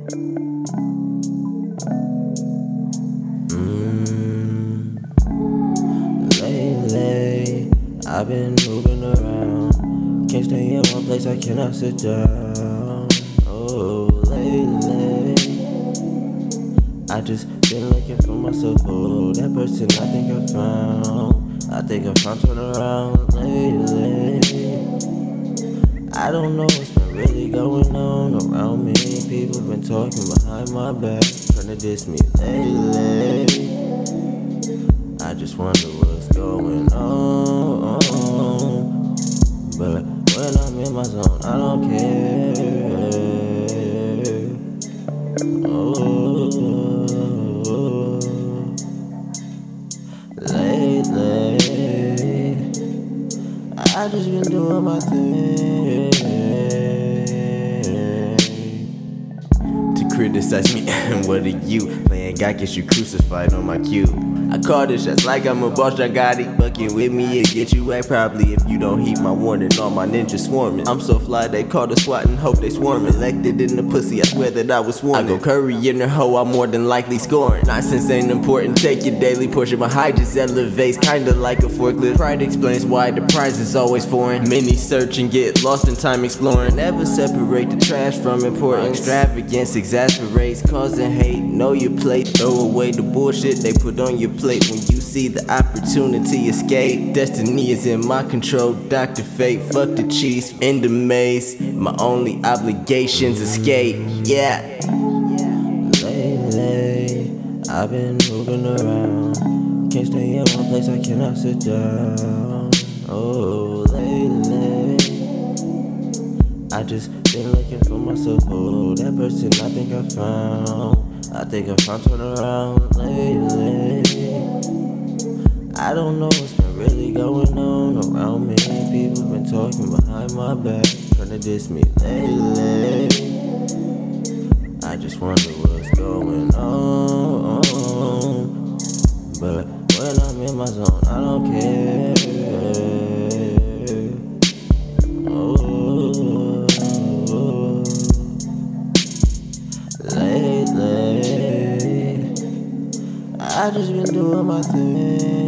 Lately, I've been moving around. Can't stay in one place, I cannot sit down. Oh, lately, I just been looking for myself. Oh, that person I think I found. I think I found turn around lately. I don't know what's been really going on around me. People been talking behind my back, trying to diss me lately. I just wonder what's going on. But when I'm in my zone, I don't care. Oh, lately, I just been doing my thing. Criticize me, and what are you? Playing God gets you crucified on my cue. I call this shots like I'm a boss, I got it. Bucking with me, it get you whacked probably if you don't heed my warning. All my ninjas swarming. I'm so fly, they call the SWAT and hope they swarming. Elected in the pussy, I swear that I was sworn. I go Curry in her hoe, I'm more than likely scoring. Nonsense ain't important, take your daily portion. My high just elevates, kinda like a forklift. Pride explains why the prize is always foreign. Many search and get lost in time exploring. Never separate the trash from importance. Extravagance exasperates, causing hate. Know your plate, throw away the bullshit they put on your plate. When you see the opportunity escape, destiny is in my control. Dr. Fate, fuck the cheese, in the maze. My only obligations escape. Yeah. Lately, I've been moving around. Can't stay in one place, I cannot sit down. Oh, lately, I just been looking for myself. Oh, that person I think I found. I think I found turn around lately. I don't know what's been really going on around me. People been talking behind my back, trying to diss me lately. I just wonder what's going on. But when I'm in my zone, I don't care. Oh, lately, I just been doing my thing.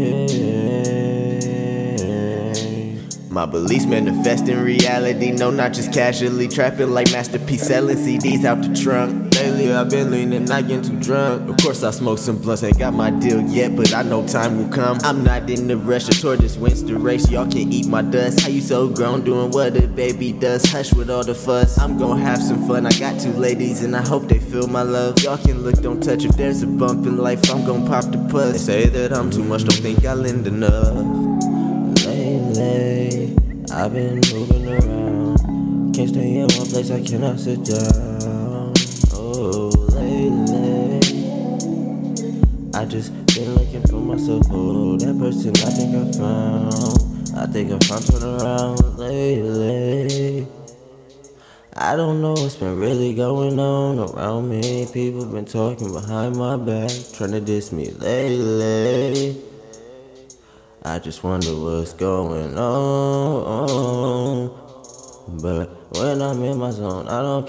My beliefs manifest in reality, no, not just casually. Trapping like masterpiece, selling CDs out the trunk. Lately I've been leaning, not getting too drunk. Of course I smoke some blunts, ain't got my deal yet, but I know time will come. I'm not in the rush, the tortoise wins the race. Y'all can eat my dust. How you so grown, doing what a baby does? Hush with all the fuss, I'm gon' have some fun. I got two ladies and I hope they feel my love. Y'all can look, don't touch. If there's a bump in life, I'm gon' pop the puss. They say that I'm too much, don't think I lend enough. Lately, I've been moving around. Can't stay in one place, I cannot sit down. Oh, lately, I just been looking for myself. Oh, that person I think I found. I think I found turn around lately. I don't know what's been really going on around me. People been talking behind my back, trying to diss me lately. I just wonder what's going on. But when I'm in my zone, I don't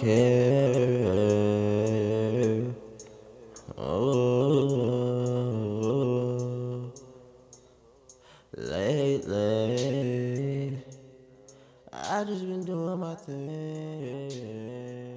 care. Oh, lately, I just been doing my thing.